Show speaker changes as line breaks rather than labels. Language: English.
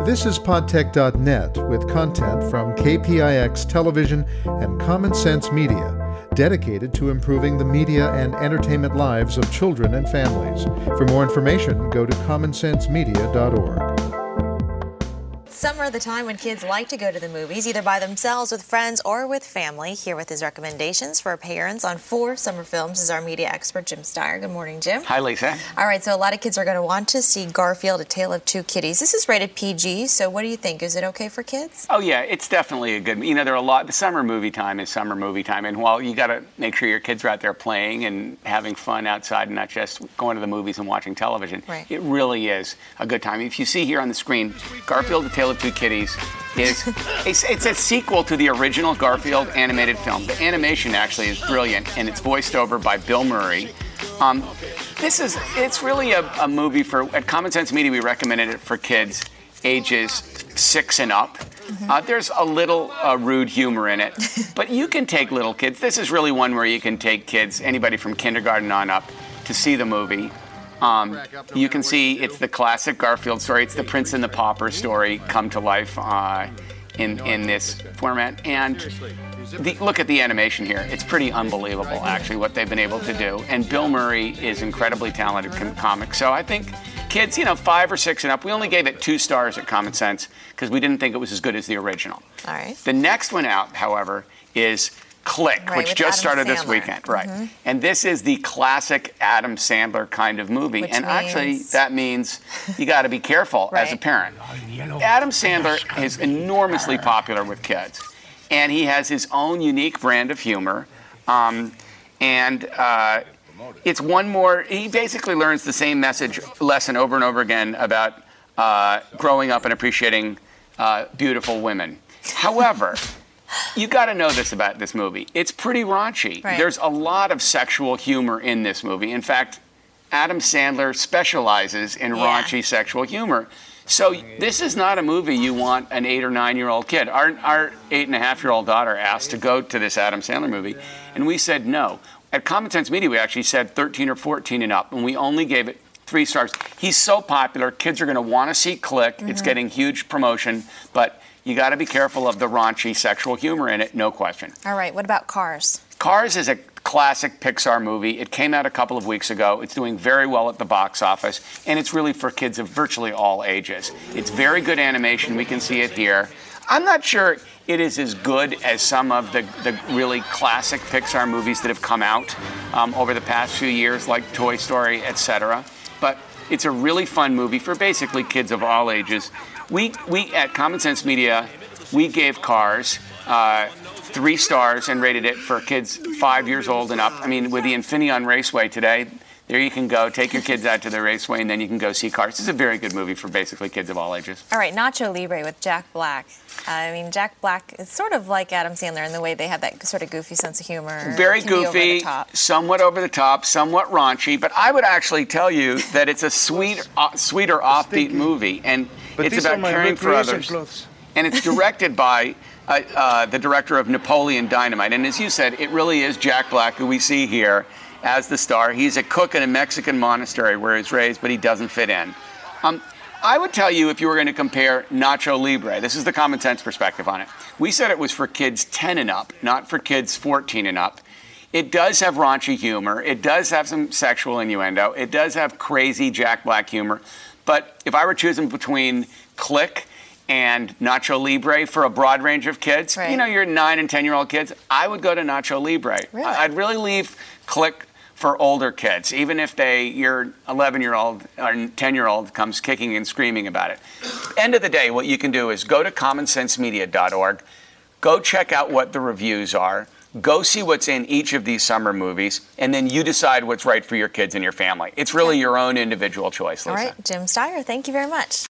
This is podtech.net with content from KPIX Television and Common Sense Media, dedicated to improving the media and entertainment lives of children and families. For more information, go to commonsensemedia.org.
Summer, the time when kids like to go to the movies, either by themselves, with friends, or with family. Here with his recommendations for parents on 4 summer films is our media expert, Jim Steyer. Good morning, Jim.
Hi, Lisa.
All right, so a lot of kids are going to want to see Garfield, A Tale of Two Kitties. This is rated PG, so what do you think? Is it okay for kids?
Oh, yeah, it's definitely a good, there are a lot, the summer movie time is summer movie time, and while you got to make sure your kids are out there playing and having fun outside and not just going to the movies and watching television,
right,
it really is a good time. If you see here on the screen, Garfield, A Tale of Two Kitties is it's a sequel to the original Garfield animated film. The animation actually is brilliant, and it's voiced over by Bill Murray. It's really a movie at Common Sense Media. We recommended it for kids ages 6 and up. There's a little rude humor in it, but you can take little kids. This is really one where you can take kids, anybody from kindergarten on up, to see the movie. You can see it's the classic Garfield story. It's the Prince and the Pauper story come to life in this format. And look at the animation here. It's pretty unbelievable, actually, what they've been able to do. And Bill Murray is incredibly talented in comics. So I think kids, 5 or 6 and up, we only gave it 2 stars at Common Sense because we didn't think it was as good as the original.
All right.
The next one out, however, is Click,
right,
which just started
Adam
this
Sandler.
weekend. Right. And this is the classic Adam Sandler kind of movie.
Which
actually, that means you got to be careful
right,
as a parent. Adam Sandler is enormously popular with kids, and he has his own unique brand of humor. It's one more, he basically learns the same lesson over and over again about growing up and appreciating beautiful women. However, you got to know this about this movie. It's pretty raunchy.
Right.
There's a lot of sexual humor in this movie. In fact, Adam Sandler specializes in raunchy sexual humor. So this is not a movie you want an 8 or 9-year-old kid. Our 8.5-year-old daughter asked to go to this Adam Sandler movie, and we said no. At Common Sense Media, we actually said 13 or 14 and up, and we only gave it 3 stars. He's so popular, kids are going to want to see Click. It's getting huge promotion, but you got to be careful of the raunchy sexual humor in it, no question.
All right, what about Cars?
Cars is a classic Pixar movie. It came out a couple of weeks ago. It's doing very well at the box office, and it's really for kids of virtually all ages. It's very good animation. We can see it here. I'm not sure it is as good as some of the really classic Pixar movies that have come out over the past few years, like Toy Story, etc. But it's a really fun movie for basically kids of all ages. We at Common Sense Media, we gave Cars 3 stars and rated it for kids 5 years old and up. With the Infineon Raceway today, there you can go, take your kids out to the raceway, and then you can go see Cars. It's a very good movie for basically kids of all ages.
All right, Nacho Libre with Jack Black. Jack Black is sort of like Adam Sandler in the way they have that sort of goofy sense of humor.
Very goofy, somewhat over the top, somewhat raunchy, but I would actually tell you that it's a sweeter, offbeat movie, and it's about caring for others.
Clothes.
And it's directed by the director of Napoleon Dynamite. And as you said, it really is Jack Black, who we see here as the star. He's a cook in a Mexican monastery where he's raised, but he doesn't fit in. I would tell you, if you were going to compare Nacho Libre, this is the Common Sense perspective on it. We said it was for kids 10 and up, not for kids 14 and up. It does have raunchy humor. It does have some sexual innuendo. It does have crazy Jack Black humor. But if I were choosing between Click and Nacho Libre for a broad range of kids,
right,
your 9 and 10-year-old kids, I would go to Nacho Libre.
Really?
I'd really leave Click for older kids, even if your 11-year-old or 10-year-old comes kicking and screaming about it. End of the day, what you can do is go to commonsensemedia.org, go check out what the reviews are, go see what's in each of these summer movies, and then you decide what's right for your kids and your family. It's really your own individual choice, Lisa.
All right, Jim Steyer, thank you very much.